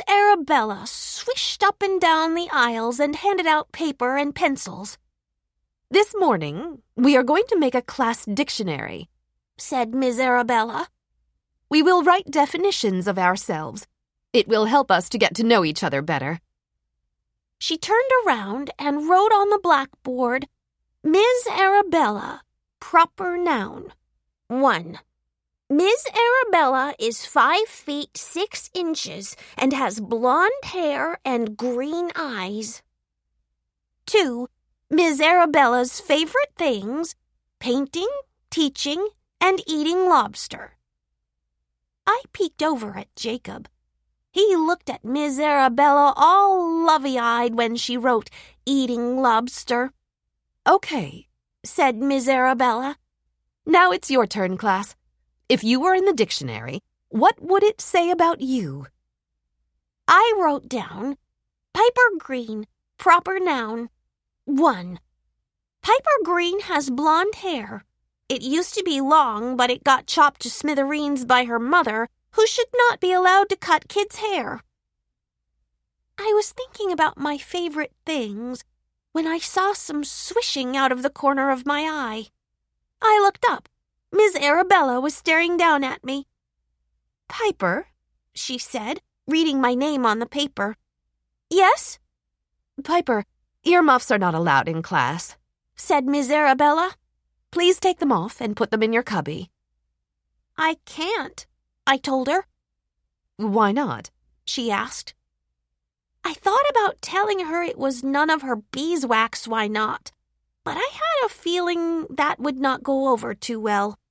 Arabella swished up and down the aisles and handed out paper and pencils. "This morning, we are going to make a class dictionary," said Miss Arabella. "We will write definitions of ourselves. It will help us to get to know each other better." She turned around and wrote on the blackboard, Miss Arabella, proper noun. 1. Miss Arabella is 5 feet 6 inches and has blonde hair and green eyes. 2. Miss Arabella's favorite things, painting, teaching, and eating lobster. I peeked over at Jacob. He looked at Miss Arabella all lovey-eyed when she wrote eating lobster. "Okay," said Miss Arabella. "Now it's your turn, class. If you were in the dictionary, what would it say about you?" I wrote down, Piper Green, proper noun. 1. Piper Green has blonde hair. It used to be long, but it got chopped to smithereens by her mother, who should not be allowed to cut kids' hair. I was thinking about my favorite things when I saw some swishing out of the corner of my eye. I looked up. Miss Arabella was staring down at me. "Piper," she said, reading my name on the paper. "Yes?" "Piper, earmuffs are not allowed in class," said Miss Arabella. "Please take them off and put them in your cubby." "I can't," I told her. "Why not?" she asked. I thought about telling her it was none of her beeswax why not, but I had a feeling that would not go over too well.